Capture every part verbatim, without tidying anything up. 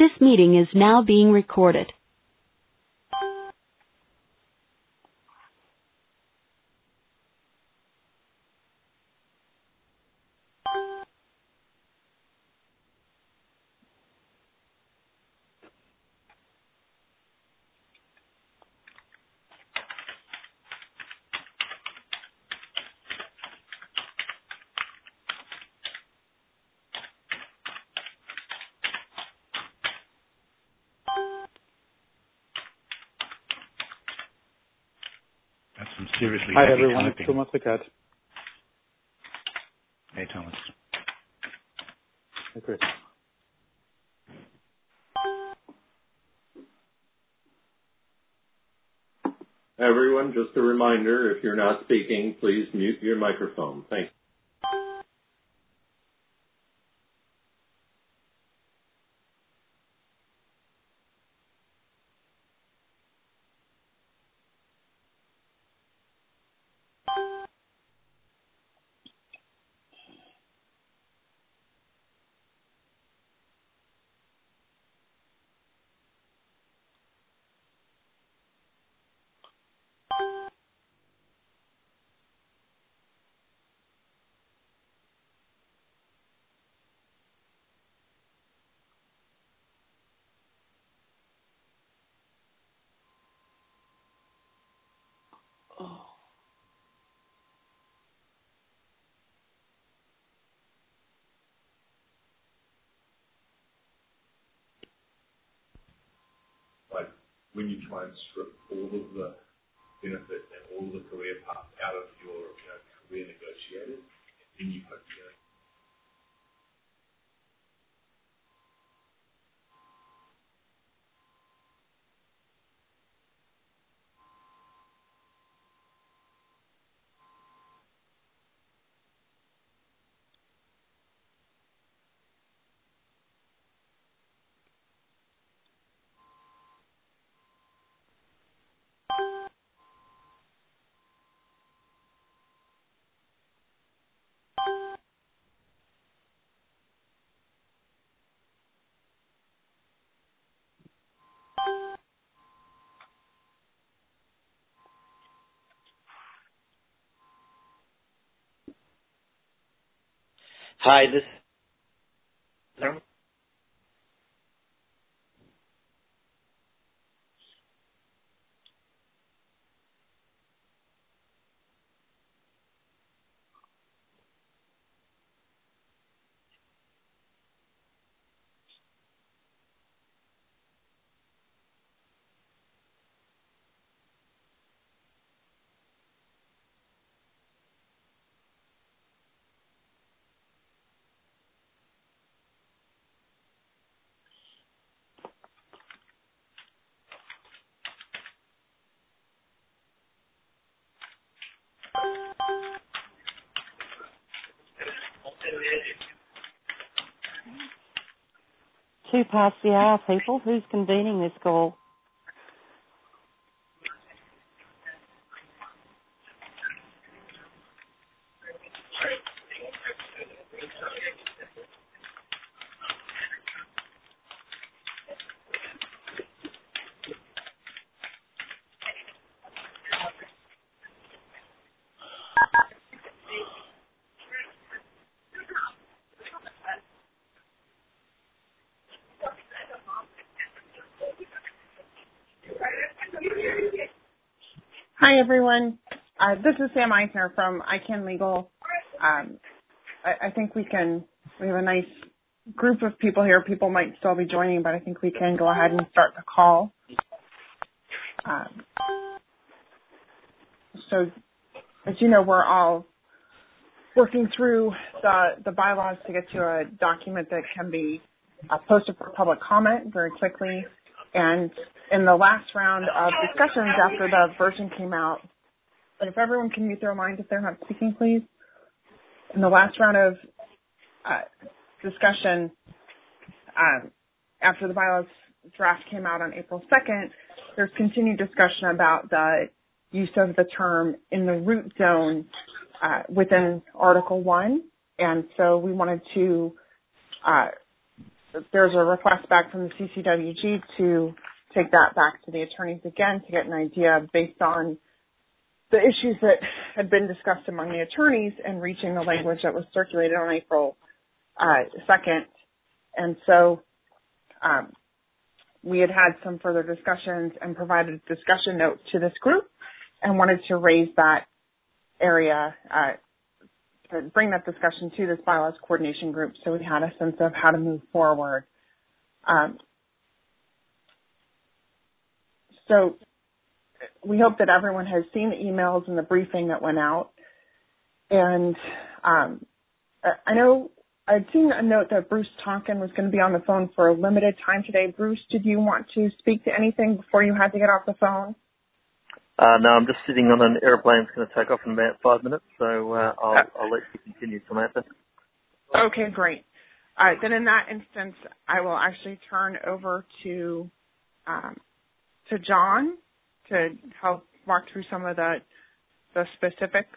This meeting is now being recorded. That's some seriously Hi heavy everyone, typing. it's Thomas Rickert. Hey, Thomas. Hey, Chris. Everyone, just a reminder, if you're not speaking, please mute your microphone. Thank you. Like when you try and strip all of the benefits and all the career paths out of your you know, career negotiators, then you put you know, Hi, this Two past the hour, people. Who's convening this call? Hi, everyone. Uh, this is Sam Eisner from iCan Legal. Um, I, I think we can, we have a nice group of people here. People might still be joining, but I think we can go ahead and start the call. Um, so, as you know, we're all working through the, the bylaws to get to a document that can be uh, posted for public comment very quickly. And in the last round of discussions after the version came out, and if everyone can mute their lines if they're not speaking, please. In the last round of uh, discussion, um, after the bylaws draft came out on April second, there's continued discussion about the use of the term in the root zone uh, within Article one. And so we wanted to uh, there's a request back from the C C W G to take that back to the attorneys again to get an idea based on the issues that had been discussed among the attorneys and reaching the language that was circulated on April uh, second. And so um, we had had some further discussions and provided a discussion note to this group and wanted to raise that area, uh, to bring that discussion to this bylaws coordination group so we had a sense of how to move forward. Um, so we hope that everyone has seen the emails and the briefing that went out. And um, I know I'd seen a note that Bruce Tonkin was going to be on the phone for a limited time today. Bruce, did you want to speak to anything before you had to get off the phone? Uh, no, I'm just sitting on an airplane. It's going to take off in about five minutes, so uh, I'll, I'll let you continue, Samantha. Okay, great. Uh, then in that instance, I will actually turn over to um, to John to help walk through some of the the specifics.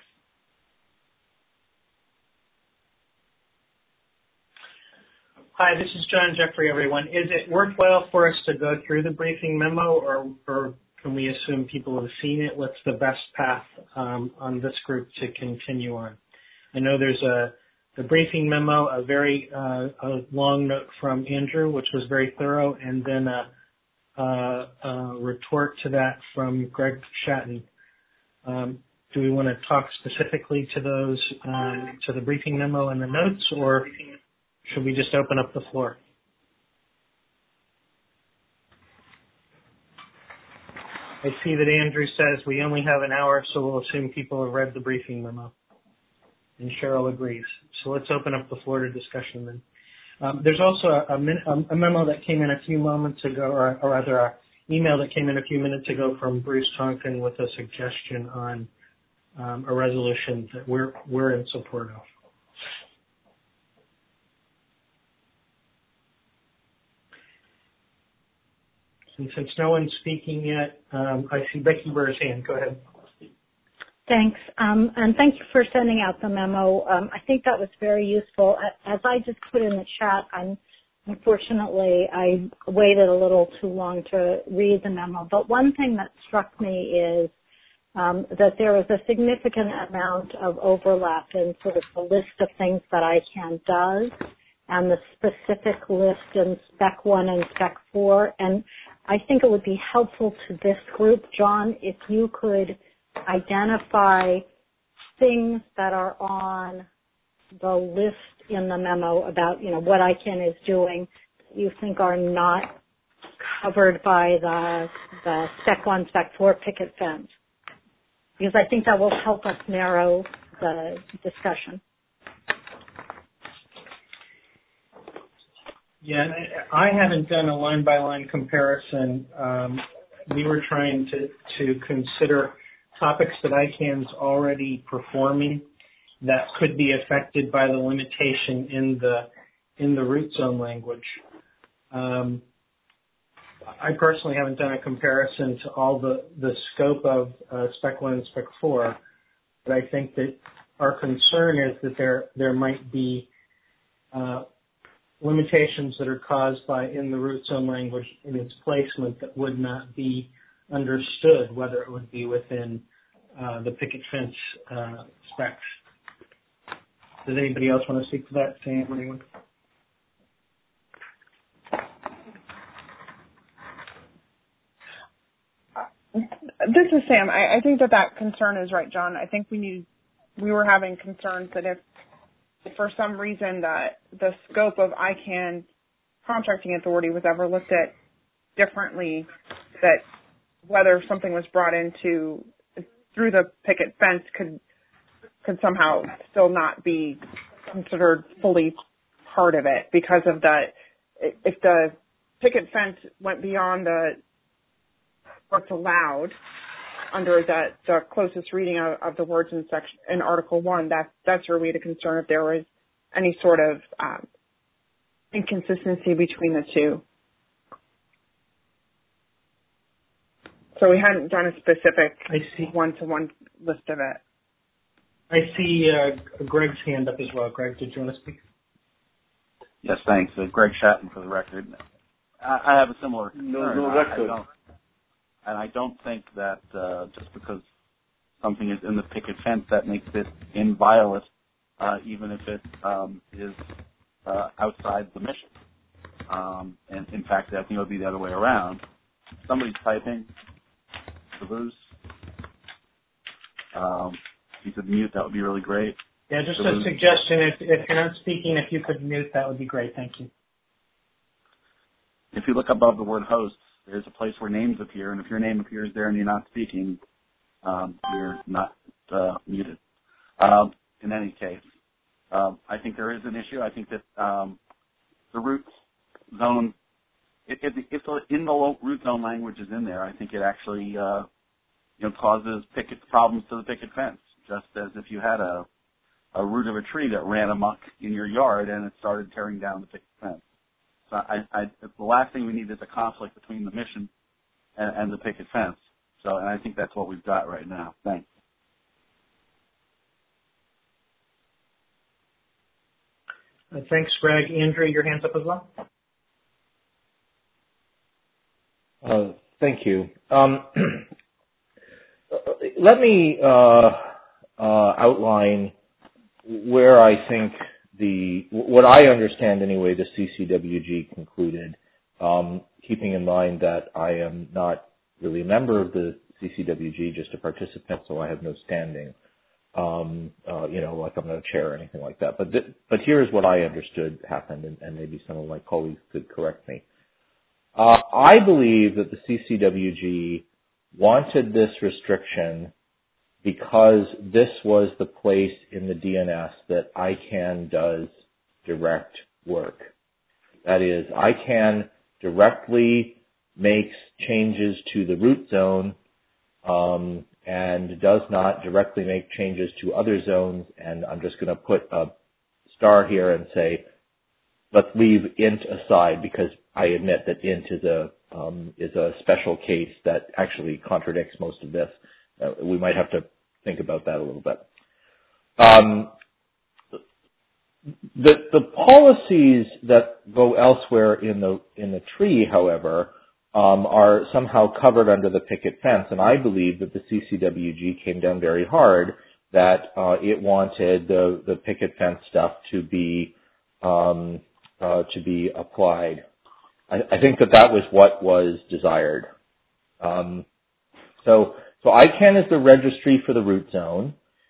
Hi, this is John Jeffrey, everyone. Is it worthwhile for us to go through the briefing memo, or, or can we assume people have seen it? What's the best path um, on this group to continue on? I know there's a the briefing memo, a very uh, a long note from Andrew, which was very thorough, and then a, a, a retort to that from Greg Shatton. Um, do we want to talk specifically to those, um, to the briefing memo and the notes, or should we just open up the floor? I see that Andrew says we only have an hour, so we'll assume people have read the briefing memo. And Cheryl agrees. So let's open up the floor to discussion then. Um, there's also a, a, a memo that came in a few moments ago, or, or rather an email that came in a few minutes ago from Bruce Tonkin with a suggestion on um, a resolution that we're, we're in support of. And since no one's speaking yet, um, I see Becky Burr's hand. Go ahead. Thanks. Um, and thank you for sending out the memo. Um, I think that was very useful. As I just put in the chat, I'm, unfortunately, I waited a little too long to read the memo. But one thing that struck me is um, that there was a significant amount of overlap in sort of the list of things that I CAN does and the specific list in Spec one and Spec four. And I think it would be helpful to this group, John, if you could identify things that are on the list in the memo about, you know, what I CAN is doing that you think are not covered by the, the Spec one, Spec four picket fence. Because I think that will help us narrow the discussion. Yeah, I haven't done a line-by-line comparison. Um, we were trying to, to consider topics that I CAN's already performing that could be affected by the limitation in the in the root zone language. Um, I personally haven't done a comparison to all the, the scope of uh, Spec one and Spec four, but I think that our concern is that there there might be uh, limitations that are caused by in the root zone language in its placement that would not be understood, whether it would be within uh, the picket fence uh, specs. Does anybody else want to speak to that? Sam, anyone? This is Sam. I, I think that that concern is right, John. I think we need, we were having concerns that if, if for some reason that the scope of I CAN contracting authority was ever looked at differently, that whether something was brought into through the picket fence could could somehow still not be considered fully part of it because of the, if the picket fence went beyond the what's allowed under the, the closest reading of, of the words in section in Article One, that that's where we had a concern if there was any sort of um, inconsistency between the two. So we hadn't done a specific I see. one-to-one list of it. I see uh, Greg's hand up as well. Greg, did you want to speak? Yes, thanks. Uh, Greg Shatton for the record. I, I have a similar concern. No, no I, record. I don't, and I don't think that uh, just because something is in the picket fence that makes it inviolate, uh, even if it um, is uh, outside the mission. Um, and in fact, I think it would be the other way around. Somebody's typing. Bruce. Um, if you could mute, that would be really great. Yeah, just a suggestion. If, if you're not speaking, if you could mute, that would be great. Thank you. If you look above the word hosts, there's a place where names appear, and if your name appears there and you're not speaking, um, you're not uh, muted. Um, in any case, um, I think there is an issue. I think that um, the root zone, if, if, if the, in the root zone language is in there, I think it actually uh, you know causes picket problems to the picket fence, just as if you had a a root of a tree that ran amok in your yard and it started tearing down the picket fence. So I, I, the last thing we need is a conflict between the mission and, and the picket fence. So, and I think that's what we've got right now. Thanks. Uh, thanks, Greg. Andrew, your hand's up as well. Uh, thank you. Um, let me uh, uh, outline where I think the, what I understand anyway, the C C W G concluded, um, keeping in mind that I am not really a member of the C C W G, just a participant, so I have no standing, um, uh, you know, like I'm not a chair or anything like that. But th- but here's what I understood happened, and, and maybe some of my colleagues could correct me. Uh, I believe that the C C W G wanted this restriction because this was the place in the D N S that ICANN does direct work. That is, ICANN directly makes changes to the root zone um, and does not directly make changes to other zones. And I'm just going to put a star here and say, let's leave int aside because I admit that int is a um, is a special case that actually contradicts most of this. Uh, we might have to think about that a little bit. Um, the the policies that go elsewhere in the in the tree, however, um, are somehow covered under the picket fence, and I believe that the C C W G came down very hard that uh, it wanted the the picket fence stuff to be um, uh, to be applied. I, I think that that was what was desired. Um, so. So ICANN is the registry for the root zone,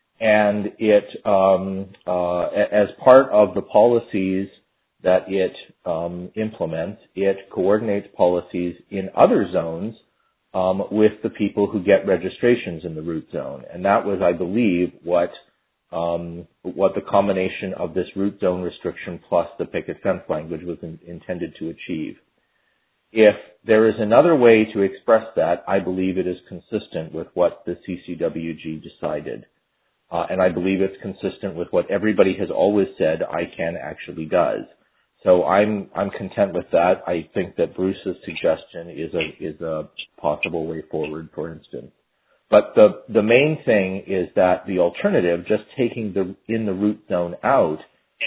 and it, um, uh, as part of the policies that it um, implements, it coordinates policies in other zones um, with the people who get registrations in the root zone, and that was, I believe, what um, what the combination of this root zone restriction plus the picket fence language was in, intended to achieve. If there is another way to express that, I believe it is consistent with what the C C W G decided. Uh, and I believe it's consistent with what everybody has always said ICANN actually does. So I'm I'm content with that. I think that Bruce's suggestion is a is a possible way forward, for instance. But the the main thing is that the alternative, just taking the in the root zone out,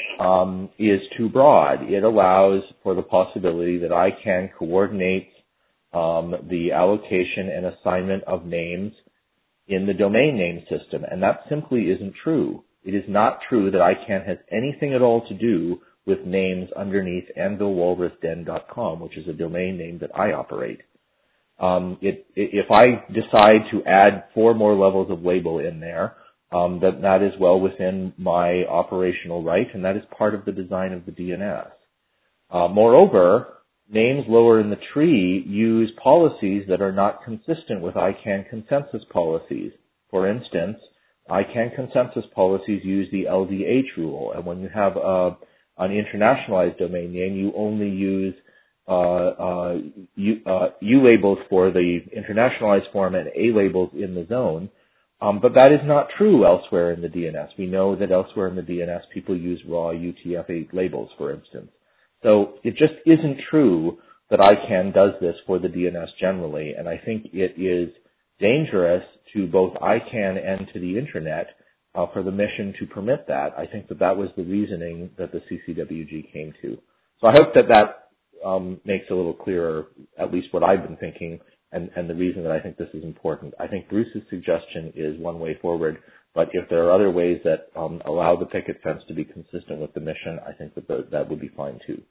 Um, is too broad. It allows for the possibility that ICANN coordinates um, the allocation and assignment of names in the domain name system, and that simply isn't true. It is not true that ICANN has anything at all to do with names underneath anvil walrus den dot com, which is a domain name that I operate. Um, it, if I decide to add four more levels of label in there, Um, that that is well within my operational right, and that is part of the design of the D N S. Uh, moreover, names lower in the tree use policies that are not consistent with ICANN consensus policies. For instance, ICANN consensus policies use the L D H rule, and when you have a, an internationalized domain name, you only use uh, uh, U, uh, U labels for the internationalized form and A labels in the zone. Um, but that is not true elsewhere in the D N S. We know that elsewhere in the D N S, people use raw U T F eight labels, for instance. So it just isn't true that ICANN does this for the D N S generally, and I think it is dangerous to both ICANN and to the Internet uh, for the mission to permit that. I think that that was the reasoning that the C C W G came to. So I hope that that um, makes a little clearer, at least what I've been thinking, and, and the reason that I think this is important. I think Bruce's suggestion is one way forward, but if there are other ways that um, allow the picket fence to be consistent with the mission, I think that the, that would be fine too.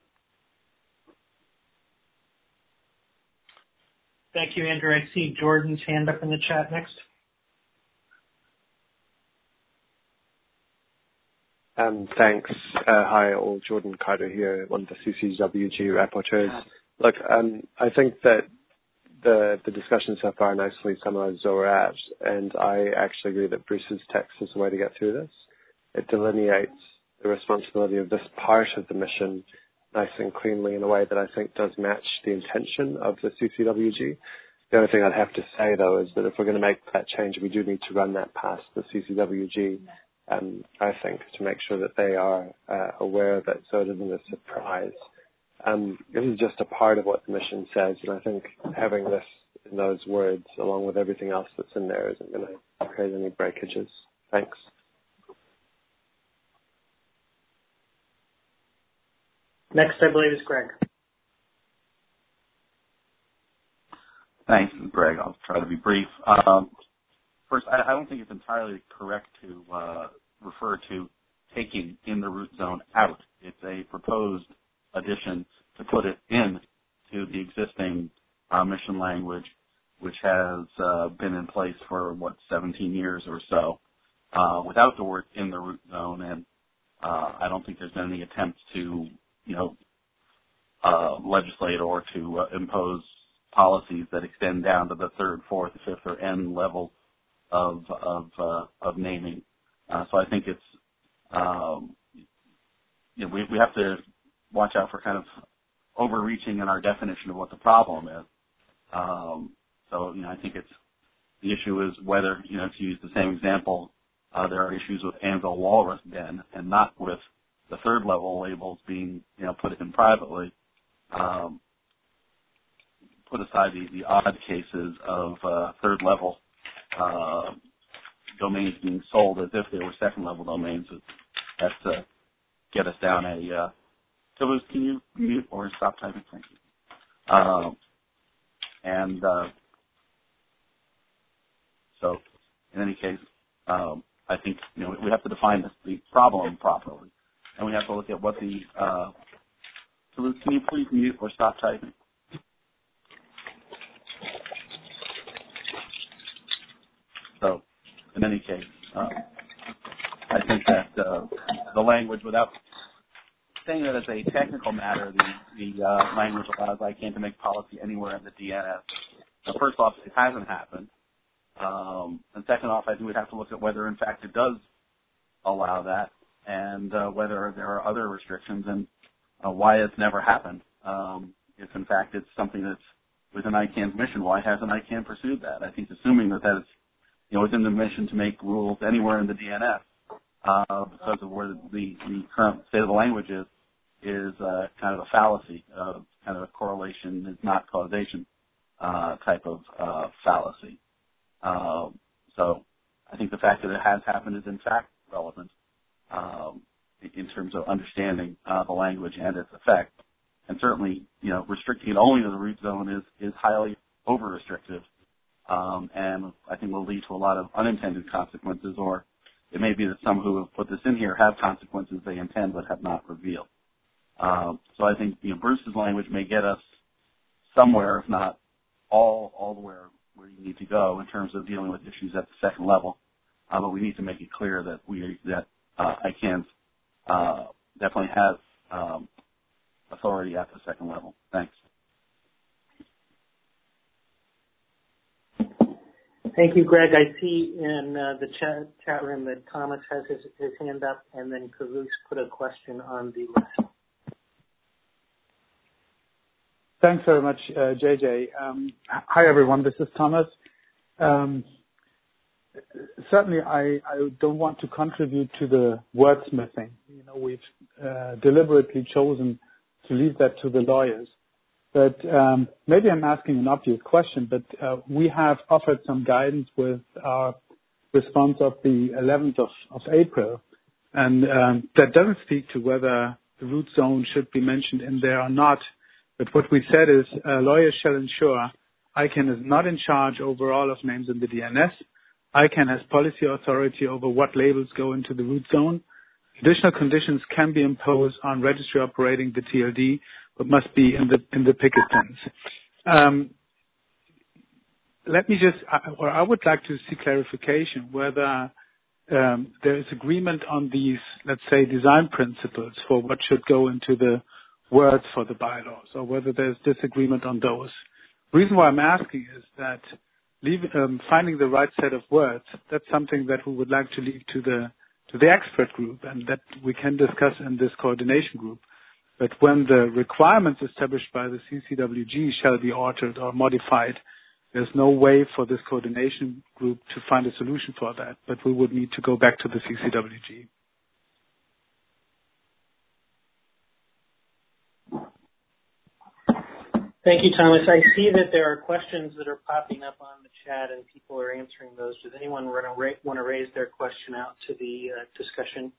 Thank you, Andrew. I see Jordan's hand up in the chat next. Um, thanks. Uh, hi, all. Jordan Carter here, one of the C C W G rapporteurs. Look, um, I think that the the discussion so far nicely summarizes where we're at, and I actually agree that Bruce's text is the way to get through this. It delineates the responsibility of this part of the mission nice and cleanly in a way that I think does match the intention of the C C W G. The only thing I'd have to say, though, is that if we're going to make that change, we do need to run that past the C C W G. Um, I think, to make sure that they are uh, aware of it so it isn't a surprise. Um, this is just a part of what the mission says, and I think having this in those words, along with everything else that's in there, isn't going to create any breakages. Thanks. Next, I believe, is Greg. Thanks, Greg. I'll try to be brief. Um, First, I, I don't think it's entirely correct to uh, refer to taking in the root zone out. It's a proposed addition to put it in to the existing uh, mission language, which has uh, been in place for, what, seventeen years or so, uh, without the word in the root zone. And uh, I don't think there's been any attempts to, you know, uh, legislate or to uh, impose policies that extend down to the third, fourth, fifth, or N level of of uh, of naming. Uh, so I think it's um, you know, we we have to watch out for kind of overreaching in our definition of what the problem is. Um, so you know I think it's the issue is whether, you know, to use the same example, uh, there are issues with Anvil Walrus Den and not with the third level labels being, you know, put in privately. Um, put aside the, the odd cases of uh, third level Uh, domains being sold as if they were second level domains. That's to get us down a uh Toulouse, can you mute or stop typing? Thank you. Um, and uh, so in any case, um, I think, you know, we have to define this, the problem properly, and we have to look at what the uh Toulouse, can you please mute or stop typing? So, in any case, uh, I think that uh, the language, without saying that as a technical matter, the, the uh, language allows I C A N to make policy anywhere in the D N S. Now, first off, it hasn't happened. Um, and second off, I think we'd have to look at whether, in fact, it does allow that, and uh, whether there are other restrictions, and uh, why it's never happened. Um, if, in fact, it's something that's within I C A N's mission, why hasn't I C A N pursued that? I think assuming that that is, you know, within the mission to make rules anywhere in the D N S, uh, because of where the, the current state of the language is, is uh, kind of a fallacy, uh, kind of a correlation is not causation uh, type of uh, fallacy. Uh, so I think the fact that it has happened is in fact relevant um, in terms of understanding uh, the language and its effect. And certainly, you know, restricting it only to the root zone is, is highly over-restrictive. Um, and I think will lead to a lot of unintended consequences, or it may be that some who have put this in here have consequences they intend but have not revealed. Um, so I think, you know, Bruce's language may get us somewhere, if not all, all the way where you need to go in terms of dealing with issues at the second level. Uh, but we need to make it clear that we that uh, I C A N uh, definitely has um, authority at the second level. Thanks. Thank you, Greg. I see in uh, the chat, chat room that Thomas has his, his hand up, and then Carouse put a question on the list. Thanks very much, uh, J J. Um, hi, everyone. This is Thomas. Um, certainly, I, I don't want to contribute to the wordsmithing. You know, we've uh, deliberately chosen to leave that to the lawyers. But um, maybe I'm asking an obvious question, but uh, we have offered some guidance with our response of the eleventh of, of April, and um, that doesn't speak to whether the root zone should be mentioned in there or not. But what we said is uh, lawyers shall ensure I C A N is not in charge over all of names in the D N S. I C A N has policy authority over what labels go into the root zone. Additional conditions can be imposed on registry operating the T L D, but must be in the in the picket fence. Um, let me just, or I would like to see clarification whether um, there is agreement on these, let's say, design principles for what should go into the words for the bylaws, or whether there's disagreement on those. The reason why I'm asking is that leave, um, finding the right set of words, that's something that we would like to leave to the to the expert group, and that we can discuss in this coordination group. But when the requirements established by the C C W G shall be altered or modified, there's no way for this coordination group to find a solution for that, but we would need to go back to the C C W G. Thank you, Thomas. I see that there are questions that are popping up on the chat, and people are answering those. Does anyone want to raise their question out to the uh, discussion?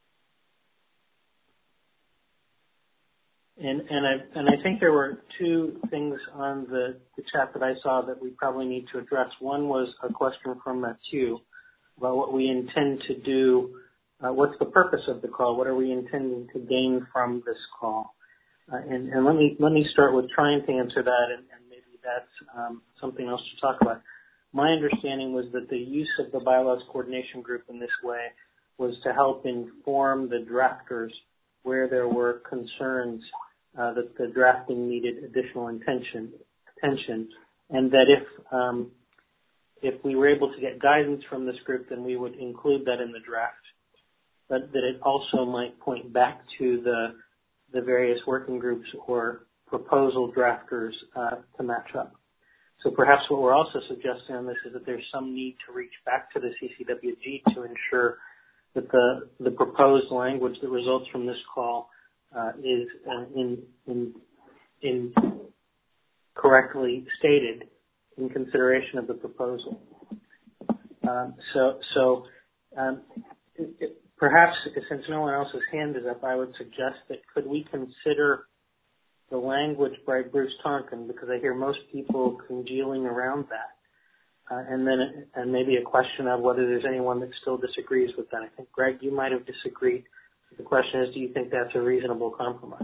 And, and, I, and I think there were two things on the, the chat that I saw that we probably need to address. One was a question from Mathieu about what we intend to do. Uh, what's the purpose of the call? What are we intending to gain from this call? Uh, and, and let me let me start with trying to answer that, and, and maybe that's um, something else to talk about. My understanding was that the use of the bylaws coordination group in this way was to help inform the drafters where there were concerns uh, that the drafting needed additional attention, attention, and that if um, if we were able to get guidance from this group, then we would include that in the draft, but that it also might point back to the the various working groups or proposal drafters uh, to match up. So perhaps what we're also suggesting on this is that there's some need to reach back to the C C W G to ensure that the the proposed language that results from this call uh, is uh, in, in in correctly stated in consideration of the proposal. Um, so so um, it, it, perhaps since no one else's hand is up, I would suggest that could we consider the language by Bruce Tonkin, because I hear most people congealing around that. Uh, and then, and maybe a question of whether there's anyone that still disagrees with that. I think, Greg, you might have disagreed. The question is, do you think that's a reasonable compromise?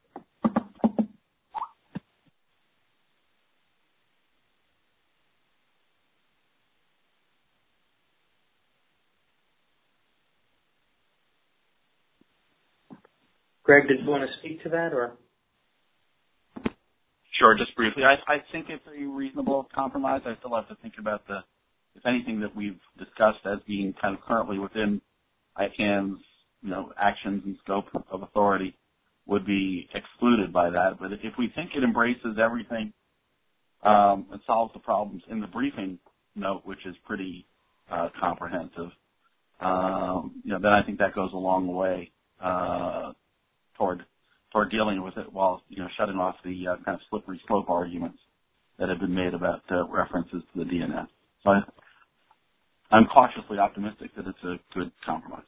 Greg, did you want to speak to that, or? Sure, just briefly. I, I think it's a reasonable compromise. I still have to think about the, if anything that we've discussed as being kind of currently within I C A N's, you know, actions and scope of authority would be excluded by that. But if we think it embraces everything um, and solves the problems in the briefing note, which is pretty uh, comprehensive, um, you know, then I think that goes a long way uh, toward toward dealing with it, while, you know, shutting off the uh, kind of slippery slope arguments that have been made about uh, references to the D N S. So I, I'm cautiously optimistic that it's a good compromise.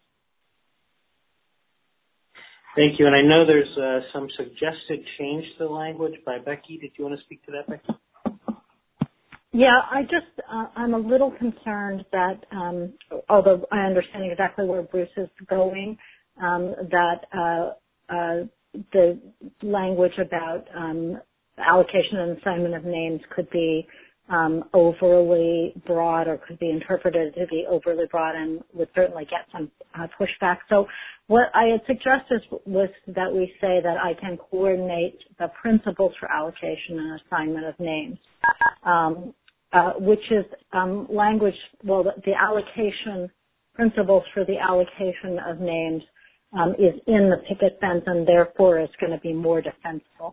Thank you. And I know there's uh, some suggested change to the language by Becky. Did you want to speak to that, Becky? Yeah, I just, uh, I'm a little concerned that, um, although I understand exactly where Bruce is going, um, that uh, uh, the language about um, allocation and assignment of names could be um, overly broad, or could be interpreted to be overly broad, and would certainly get some uh, pushback. So what I had suggested was that we say that I can coordinate the principles for allocation and assignment of names, um, uh, which is um, language, well, the, the allocation principles for the allocation of names Um, is in the picket fence, and therefore is going to be more defensible.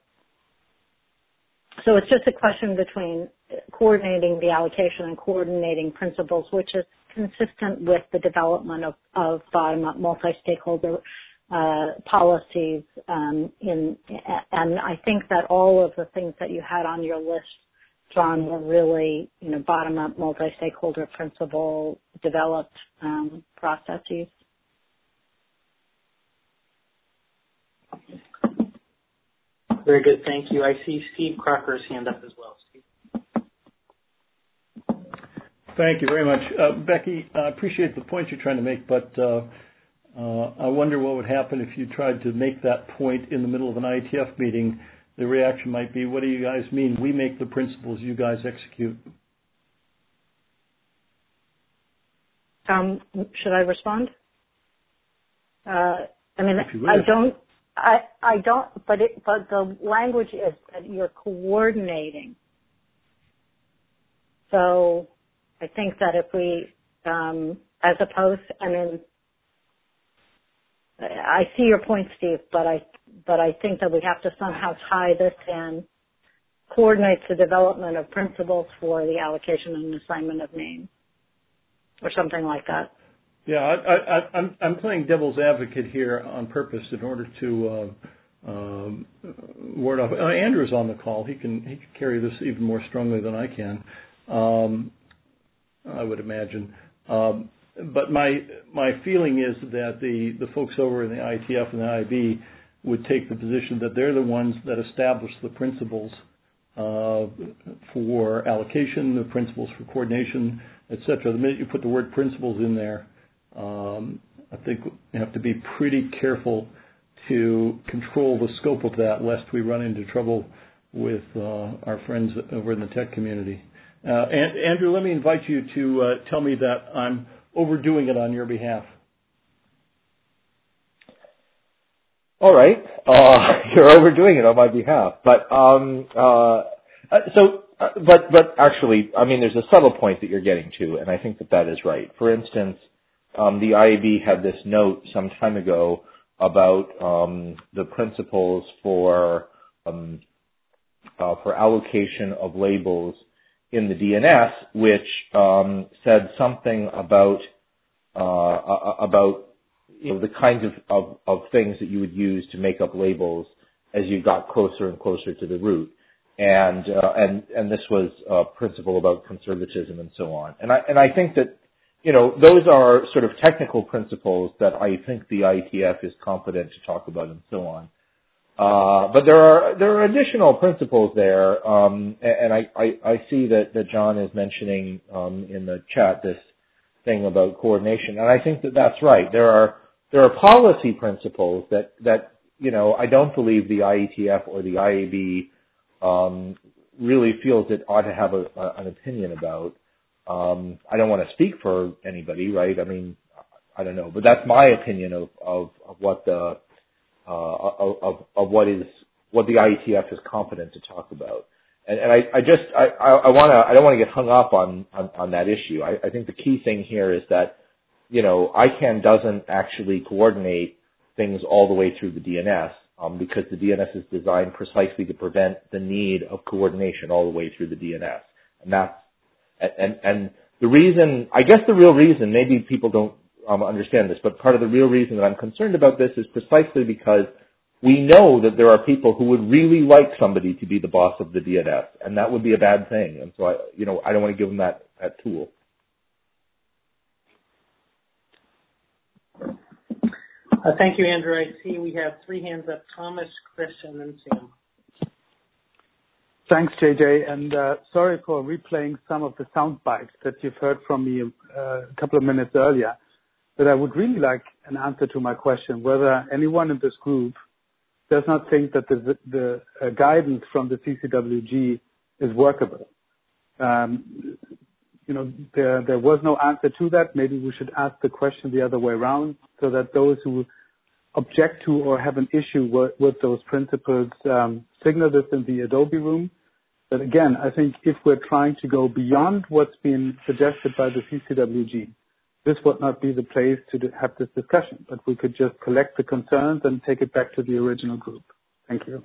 So it's just a question between coordinating the allocation and coordinating principles, which is consistent with the development of, of bottom-up multi-stakeholder uh, policies. Um, in, and I think that all of the things that you had on your list, John, were really, you know, bottom-up multi-stakeholder principle developed um, processes. Very good, thank you. I see Steve Crocker's hand up as well. Steve. Thank you very much. Uh, Becky, I appreciate the point you're trying to make, but uh, uh, I wonder what would happen if you tried to make that point in the middle of an I T F meeting. The reaction might be, what do you guys mean? We make the principles, you guys execute. Um, should I respond? Uh, I mean, I don't, I, I don't, but it, but the language is that you're coordinating. So I think that if we, um, as opposed, I mean, I see your point, Steve, but I, but I think that we have to somehow tie this in, coordinates the development of principles for the allocation and assignment of names, or something like that. Yeah, I, I, I'm, I'm playing devil's advocate here on purpose in order to uh, um, ward off. Uh, Andrew's on the call. He can he can carry this even more strongly than I can. Um, I would imagine. Um, but my my feeling is that the, the folks over in the I T F and the I B would take the position that they're the ones that establish the principles uh, for allocation, the principles for coordination, et cetera. The minute you put the word principles in there, um, I think you have to be pretty careful to control the scope of that, lest we run into trouble with uh, our friends over in the tech community. Uh, and, Andrew, let me invite you to uh, tell me that I'm overdoing it on your behalf. All right, uh, you're overdoing it on my behalf, but um, uh, so, uh, but but actually, I mean, there's a subtle point that you're getting to, and I think that that is right. For instance, um, the I A B had this note some time ago about um, the principles for um, uh, for allocation of labels in the D N S, which um, said something about uh, about you know, the kinds of, of, of things that you would use to make up labels as you got closer and closer to the root. And, uh, and, and this was a principle about conservatism and so on. And I, and I think that, you know, those are sort of technical principles that I think the I T F is competent to talk about and so on. Uh, but there are, there are additional principles there. Um, and I, I, I see that, that John is mentioning, um, in the chat this thing about coordination. And I think that that's right. There are, There are policy principles that, that, you know, I don't believe the I E T F or the I A B um, really feels it ought to have a, a, an opinion about. Um, I don't want to speak for anybody, right? I mean, I don't know, but that's my opinion of, of, of what the uh, of, of what is what the I E T F is competent to talk about. And, and I, I just I, I want to I don't want to get hung up on on, on that issue. I, I think the key thing here is that, you know, I CANN doesn't actually coordinate things all the way through the D N S um, because the D N S is designed precisely to prevent the need of coordination all the way through the D N S. And that's, and, and the reason, I guess the real reason, maybe people don't um, understand this, but part of the real reason that I'm concerned about this is precisely because we know that there are people who would really like somebody to be the boss of the D N S, and that would be a bad thing. And so, I, you know, I don't want to give them that, that tool. Uh, thank you, Andrew. I see we have three hands up: Thomas, Chris, and then Sam. Thanks, J J, and uh, sorry for replaying some of the sound bites that you've heard from me uh, a couple of minutes earlier. But I would really like an answer to my question, whether anyone in this group does not think that the, the uh, guidance from the C C W G is workable. Um, you know, there, there was no answer to that. Maybe we should ask the question the other way around, so that those who object to or have an issue with, with those principles um, signal this in the Adobe room. But again, I think if we're trying to go beyond what's been suggested by the C C W G, this would not be the place to have this discussion, but we could just collect the concerns and take it back to the original group. Thank you.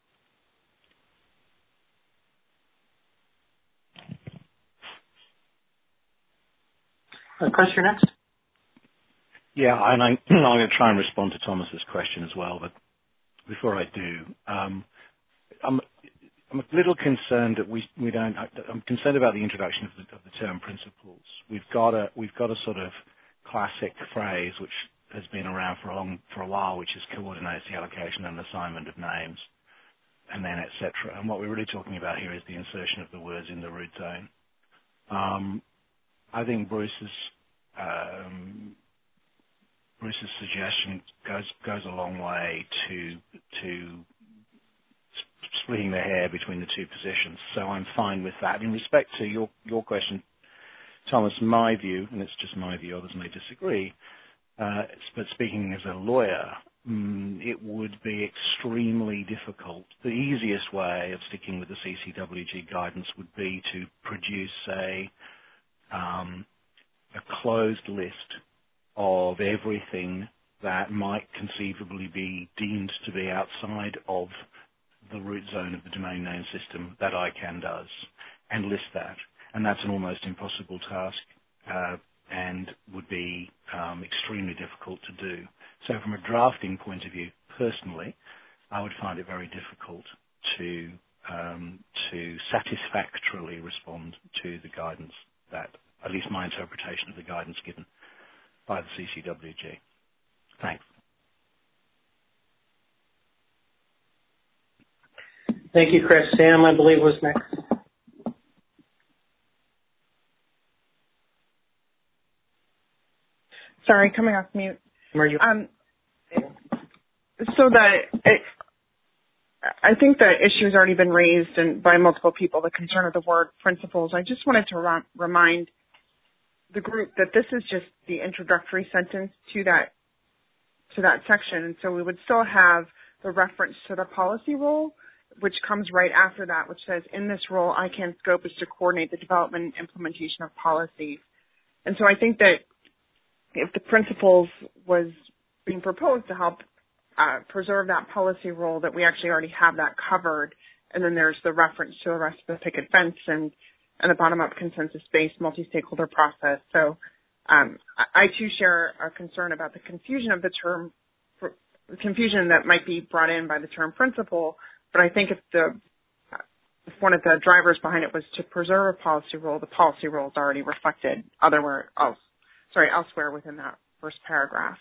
Uh, Chris, you're next. Yeah, and I, I'm going to try and respond to Thomas's question as well, but before I do, um, I'm, I'm a little concerned that we, we don't. I'm concerned about the introduction of the, of the term principles. We've got a we've got a sort of classic phrase which has been around for a long for a while, which is coordinates the allocation and assignment of names. and then et cetera. And what we're really talking about here is the insertion of the words in the root zone. Um, I think Bruce's um, Bruce's suggestion goes goes a long way to to splitting the hair between the two positions. So I'm fine with that. In respect to your your question, Thomas, my view, and it's just my view, others may disagree, uh, but speaking as a lawyer, mm, it would be extremely difficult. The easiest way of sticking with the C C W G guidance would be to produce a um, a closed list of everything that might conceivably be deemed to be outside of the root zone of the domain name system that I CANN does, and list that. And that's an almost impossible task uh, and would be um, extremely difficult to do. So from a drafting point of view, personally, I would find it very difficult to um, to satisfactorily respond to the guidance that, at least my interpretation of the guidance given by the C C W G. Thanks. Thank you, Chris. Sam, I believe, was next. Sorry, coming off mute. Where are you? Um, so the, it, I think the issue has already been raised and by multiple people, the concern of the word principles. I just wanted to re- remind the group that this is just the introductory sentence to that to that section, and so we would still have the reference to the policy role, which comes right after that, which says, in this role, I CANN's scope is to coordinate the development and implementation of policies. And so I think that if the principles was being proposed to help uh, preserve that policy role, that we actually already have that covered, and then there's the reference to the rest of the picket fence and, and the bottom-up consensus-based multi-stakeholder process. So um, I, I, too, share a concern about the confusion of the term, the confusion that might be brought in by the term principle. But I think if the if one of the drivers behind it was to preserve a policy role, the policy role is already reflected otherwhere else, sorry, elsewhere within that first paragraph.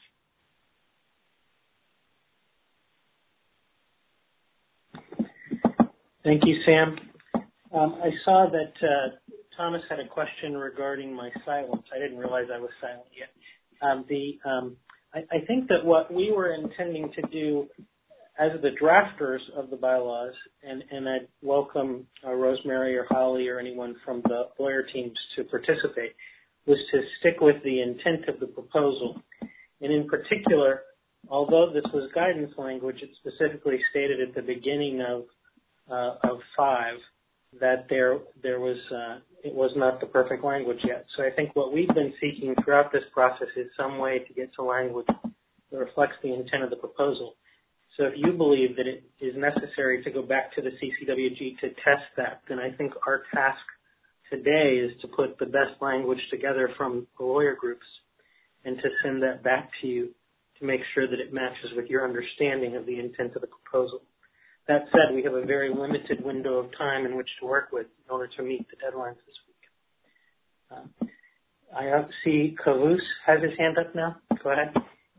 Thank you, Sam. Um, I saw that uh, Thomas had a question regarding my silence. I didn't realize I was silent yet. Um, the um, I, I think that what we were intending to do as the drafters of the bylaws, and, and I'd welcome uh, Rosemary or Holly or anyone from the lawyer teams to participate, was to stick with the intent of the proposal. And in particular, although this was guidance language, it specifically stated at the beginning of uh, of five that there there was uh, it was not the perfect language yet. So I think what we've been seeking throughout this process is some way to get to language that reflects the intent of the proposal. So if you believe that it is necessary to go back to the C C W G to test that, then I think our task today is to put the best language together from the lawyer groups and to send that back to you to make sure that it matches with your understanding of the intent of the proposal. That said, we have a very limited window of time in which to work with in order to meet the deadlines this week. Uh, I see Kavus has his hand up now. Go ahead.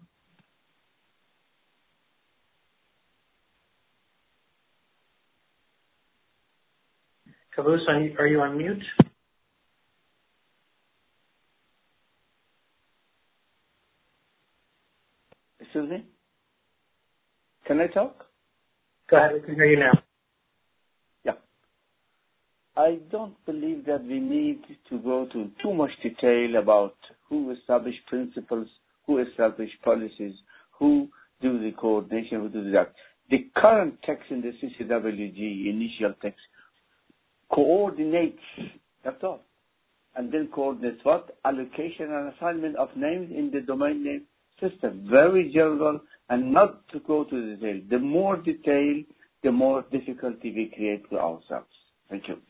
Kavus, are you on mute? Excuse me? Can I talk? Go ahead, we can hear you now. Yeah. I don't believe that we need to go to too much detail about who established principles, who established policies, who do the coordination, who do that. The current text in the C C W G, initial text, coordinates, that's all. And then coordinates what? Allocation and assignment of names in the domain name system. Very general and not to go to the detail. The more detail, the more difficulty we create for ourselves. Thank you.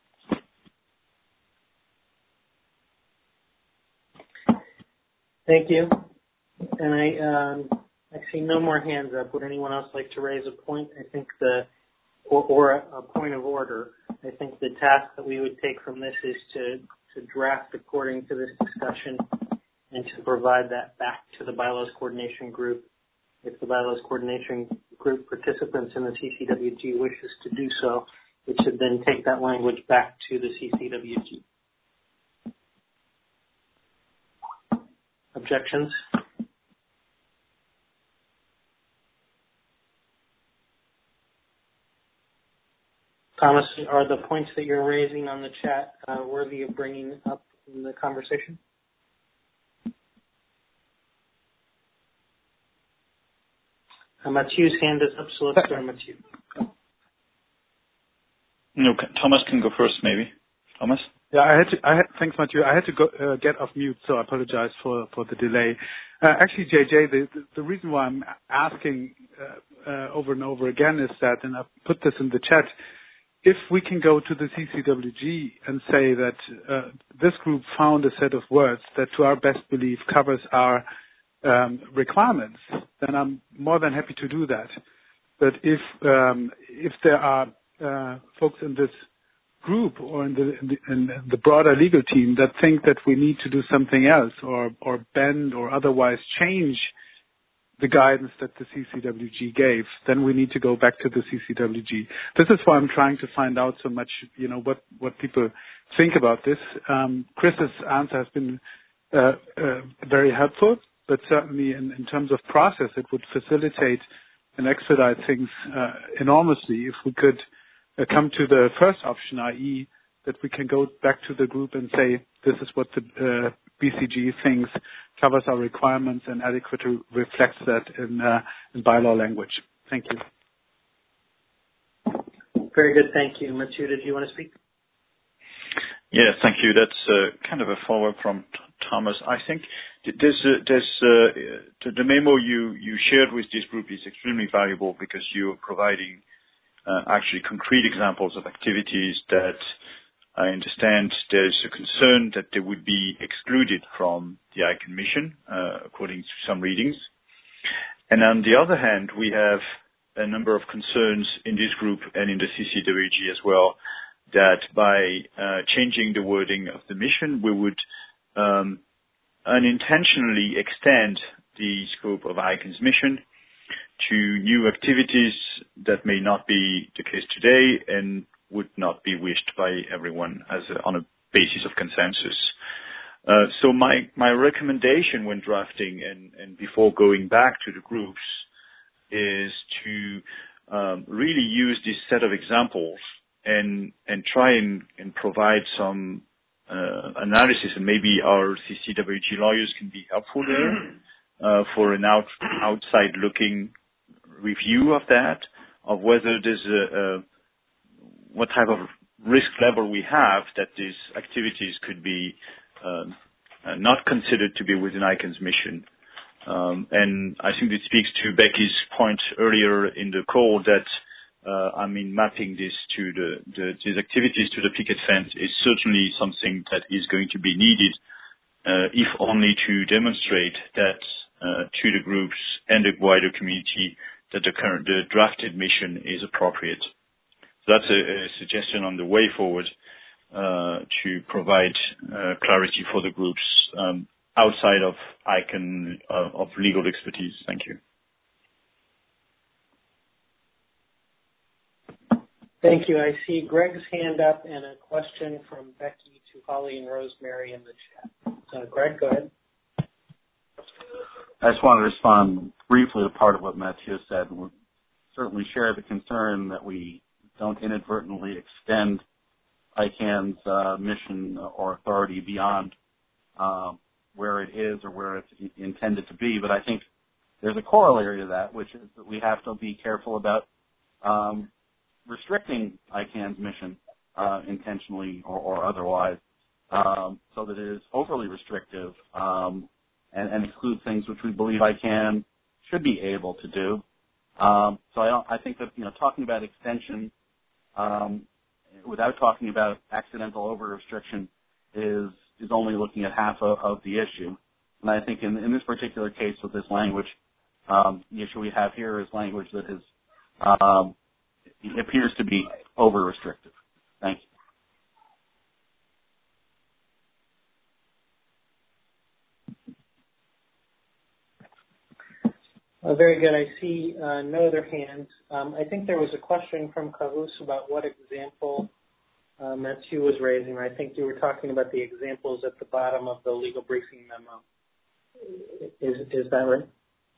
Thank you. And I, um, I see no more hands up. Would anyone else like to raise a point? I think the Or, or a, a point of order. I think the task that we would take from this is to, to draft according to this discussion and to provide that back to the bylaws coordination group. If the bylaws coordination group group participants in the C C W G wishes to do so, it should then take that language back to the C C W G. Objections? Thomas, are the points that you're raising on the chat uh, worthy of bringing up in the conversation? Uh, Mathieu's hand is up, so let's go to Mathieu. No, Thomas can go first, maybe. Thomas? Yeah, I had to. I had, thanks, Mathieu. I had to go uh, get off mute, so I apologize for for the delay. Uh, actually, J J, the, the the reason why I'm asking uh, uh, over and over again is that, and I put this in the chat, if we can go to the C C W G and say that uh, this group found a set of words that, to our best belief, covers our um, requirements, then I'm more than happy to do that. But if um, if there are uh, folks in this group or in the, in the in the broader legal team that think that we need to do something else or or bend or otherwise change the guidance that the C C W G gave, then we need to go back to the C C W G. This is why I'm trying to find out so much, you know, what, what people think about this. Um, Chris's answer has been uh, uh, very helpful, but certainly in, in terms of process, it would facilitate and expedite things uh, enormously if we could uh, come to the first option, that is that we can go back to the group and say, this is what the uh, B C G thinks covers our requirements and adequately reflects that in, uh, in bylaw language. Thank you. Very good. Thank you. Mathieu, did you want to speak? Yes, thank you. That's uh, kind of a follow-up from t- Thomas. I think there's, uh, there's, uh, the memo you, you shared with this group is extremely valuable because you're providing uh, actually concrete examples of activities that I understand there's a concern that they would be excluded from the ICANN mission, uh, according to some readings. And on the other hand, we have a number of concerns in this group and in the C C W G as well, that by uh, changing the wording of the mission, we would um, unintentionally extend the scope of ICANN's mission to new activities that may not be the case today and would not be wished by everyone as a, on a basis of consensus. Uh, so my, my recommendation when drafting and, and before going back to the groups is to um, really use this set of examples and and try and, and provide some uh, analysis, and maybe our C C W G lawyers can be helpful there uh, for an out, outside-looking review of that, of whether there's a, a what type of risk level we have that these activities could be uh, not considered to be within ICANN's mission. Um, and I think it speaks to Becky's point earlier in the call that, uh, I mean, mapping this to the, the these activities to the picket fence is certainly something that is going to be needed, uh, if only to demonstrate that uh, to the groups and the wider community that the current the drafted mission is appropriate. So that's a, a suggestion on the way forward uh, to provide uh, clarity for the groups um, outside of ICANN uh, of legal expertise. Thank you. Thank you. I see Greg's hand up and a question from Becky to Holly and Rosemary in the chat. Uh, Greg, go ahead. I just want to respond briefly to part of what Mathieu said. We certainly share the concern that we don't inadvertently extend ICANN's uh, mission or authority beyond uh, where it is or where it's intended to be. But I think there's a corollary to that, which is that we have to be careful about um, restricting ICANN's mission uh, intentionally or, or otherwise, um, so that it is overly restrictive um, and, and excludes things which we believe ICANN should be able to do. Um, so I, don't, I think that, you know, talking about extension um, without talking about accidental over-restriction is is only looking at half of, of the issue. And I think in, in this particular case with this language, um, the issue we have here is language that is um, it appears to be over-restrictive. Thank you. Uh, very good. I see uh, no other hands. Um, I think there was a question from Kavus about what example uh, Mathieu was raising. I think you were talking about the examples at the bottom of the legal briefing memo. Is, is that right?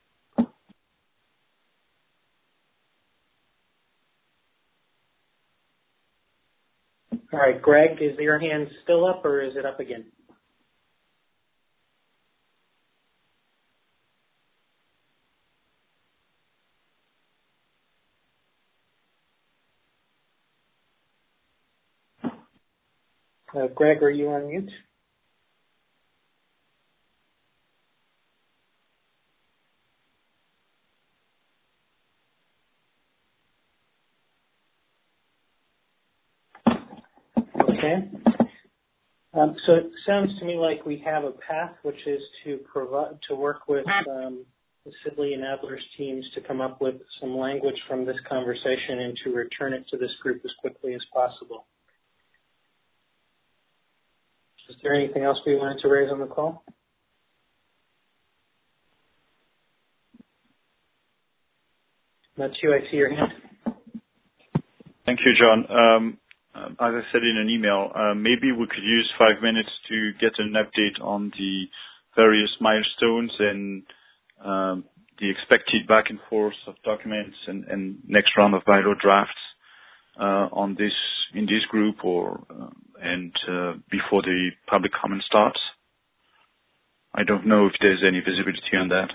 All right, Greg, is your hand still up or is it up again? Uh, Greg, are you on mute? Okay. Um, so it sounds to me like we have a path, which is to provide to work with um, the Sidley and Adler's teams to come up with some language from this conversation and to return it to this group as quickly as possible. Is there anything else we wanted to raise on the call? Mathieu, I see your hand. Thank you, John. Um, as I said in an email, uh, maybe we could use five minutes to get an update on the various milestones and um, the expected back and forth of documents and, and next round of bylaw drafts uh, on this in this group or uh, and uh, before the public comment starts. I don't know if there's any visibility on that.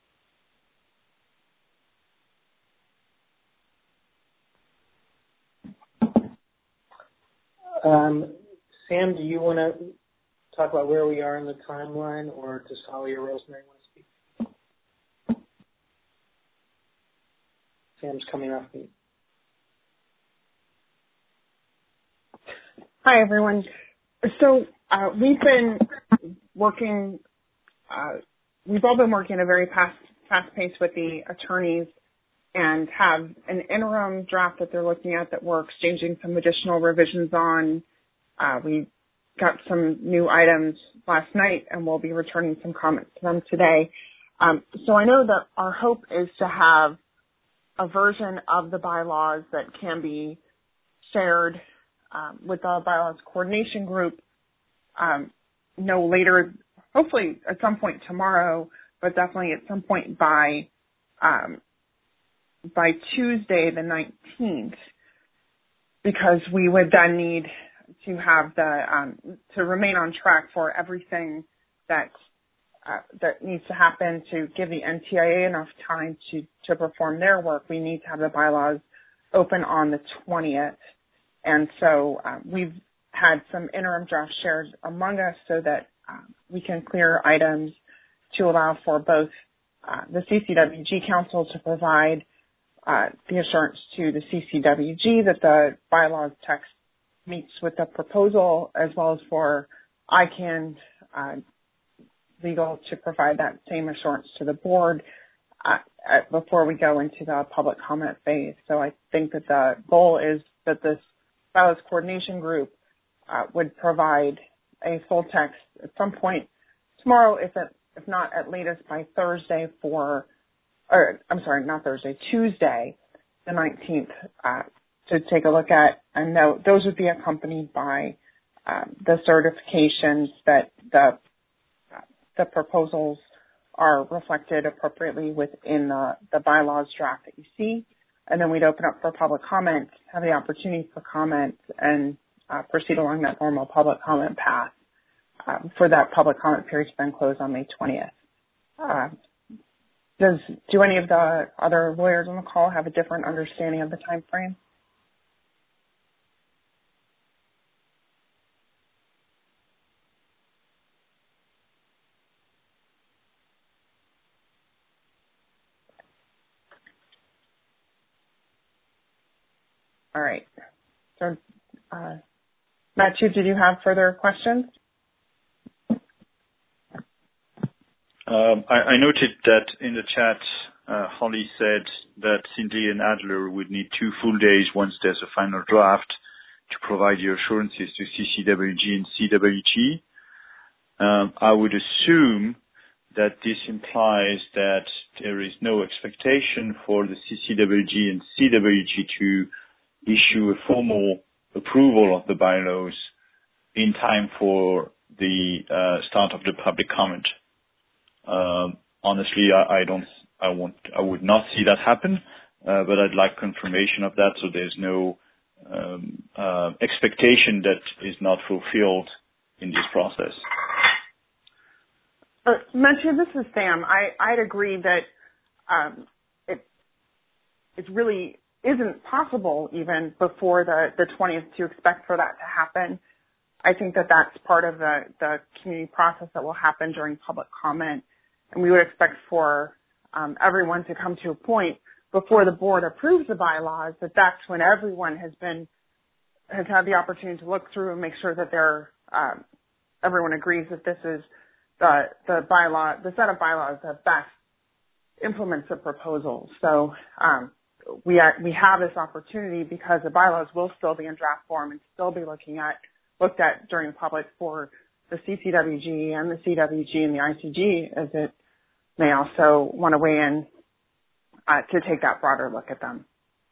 Um, Sam, do you want to talk about where we are in the timeline, or does Holly or Rosemary want to speak? Sam's coming off mute. Hi, everyone. So uh, we've been working, uh, we've all been working at a very fast, fast pace with the attorneys and have an interim draft that they're looking at that we're exchanging some additional revisions on. Uh, we got some new items last night, and we'll be returning some comments to them today. Um, so I know that our hope is to have a version of the bylaws that can be shared um, with the bylaws coordination group um, no later, hopefully at some point tomorrow, but definitely at some point by um, by Tuesday the nineteenth, because we would then need to have the um, to remain on track for everything that uh, that needs to happen to give the N T I A enough time to to perform their work. We need to have the bylaws open on the twentieth, and so um, we've had some interim drafts shared among us so that um, we can clear items to allow for both uh, the C C W G Council to provide Uh, the assurance to the C C W G that the bylaws text meets with the proposal, as well as for I CAN uh, legal to provide that same assurance to the board uh, at, before we go into the public comment phase. So I think that the goal is that this bylaws coordination group uh, would provide a full text at some point tomorrow, if it, if not at latest by Thursday for or I'm sorry, not Thursday, Tuesday, the nineteenth, uh, to take a look at. And no, those would be accompanied by um, the certifications that the uh, the proposals are reflected appropriately within the, the bylaws draft that you see. And then we'd open up for public comment, have the opportunity for comment, and uh, proceed along that normal public comment path uh, for that public comment period to then close on May twentieth. Uh, Does do any of the other lawyers on the call have a different understanding of the time frame? All right. So, uh, Mathieu, did you have further questions? Um, I, I noted that in the chat, uh, Holly said that Sidley and Adler would need two full days once there's a final draft to provide the assurances to C C W G and C W G. Um, I would assume that this implies that there is no expectation for the C C W G and C W G to issue a formal approval of the bylaws in time for the uh, start of the public comment. Um, honestly, I, I don't, I won't, I would not see that happen, uh, but I'd like confirmation of that so there's no um, uh, expectation that is not fulfilled in this process. Uh, Mathieu, this is Sam. I, I'd agree that um, it it really isn't possible even before the, the twentieth to expect for that to happen. I think that that's part of the, the community process that will happen during public comment. And we would expect for um, everyone to come to a point before the board approves the bylaws that that's when everyone has been has had the opportunity to look through and make sure that they're um, everyone agrees that this is the the bylaw, the set of bylaws that best implements the proposal. So um, we are, we have this opportunity because the bylaws will still be in draft form and still be looking at looked at during public for the C C W G and the C W G and the I C G, as it may also want to weigh in uh, to take that broader look at them.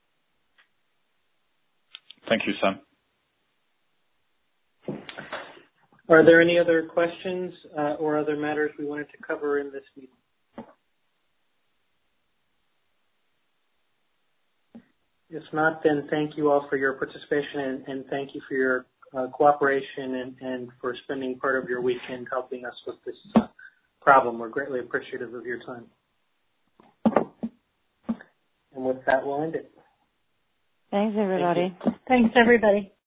Thank you, Sam. Are there any other questions uh, or other matters we wanted to cover in this meeting? If not, then thank you all for your participation and, and thank you for your uh, cooperation and, and for spending part of your weekend helping us with this uh, problem. We're greatly appreciative of your time. And with that, we'll end it. Thanks, everybody. Thanks, everybody.